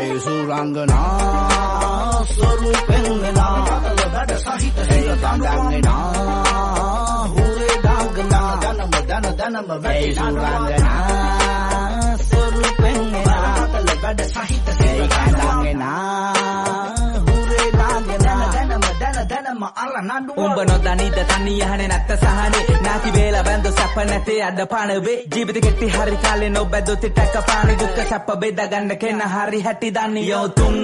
ඒ සුරංගනා ස්වරූපෙන් වෙනා වැඩ සහිත සිය දඬුවම්නා හුරේ දාගනා දනම වැඩ සුරංගනා ස්වරූපෙන් වෙනා වැඩ සහිත සිය දඬුවම්නා හුරේ දාගනා දනම අල්ල නඩුව උඹ නොදනීද තනි යහනේ නැත්ත සහනේ නාති වේල බඳ සැප නැතේ අඩ පාන වේ ජීවිත කෙටි හරි කාලේ නොබැද්දොත් ටක පාන දුක්ඛ සැප බෙදා ගන්න කෙන හරි හැටි දන්නේ යෝ තුන්